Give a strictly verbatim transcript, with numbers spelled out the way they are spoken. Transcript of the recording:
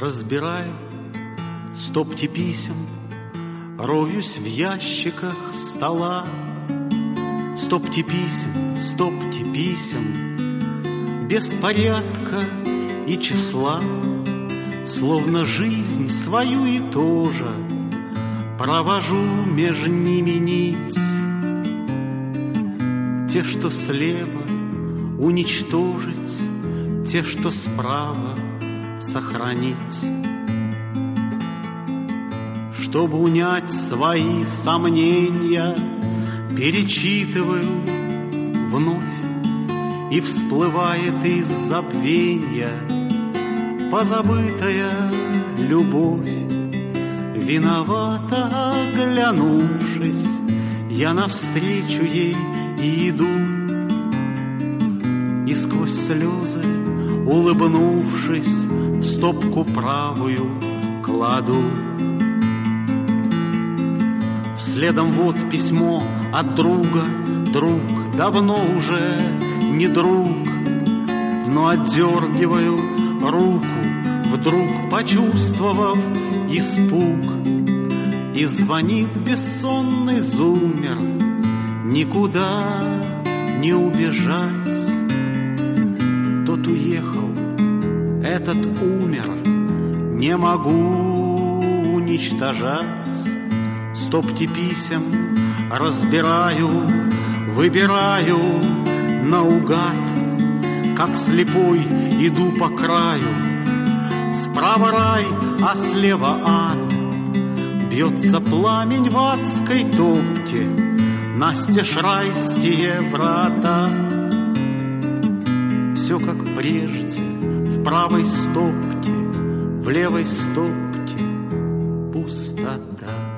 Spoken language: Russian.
Разбираю стопки писем, роюсь в ящиках стола. Стопки писем, стопки писем, без порядка и числа. Словно жизнь свою и тоже провожу меж ними ниц. Те, что слева, уничтожить, те, что справа, сохранить. Чтобы унять свои сомнения, перечитываю вновь, и всплывает из забвенья позабытая любовь. Виновато оглянувшись, я навстречу ей и иду, и сквозь слезы, улыбнувшись, в стопку правую кладу. Следом вот письмо от друга. Друг давно уже не друг, но отдергиваю руку, вдруг почувствовав испуг. И звонит бессонный зумер, никуда не убежать. Тот уехал, этот умер, не могу уничтожать. Стопки писем разбираю, выбираю наугад, как слепой иду по краю. Справа рай, а слева ад. Бьется пламень в адской топке, настежь райские врата. Все как прежде, в правой стопке, в левой стопке пустота.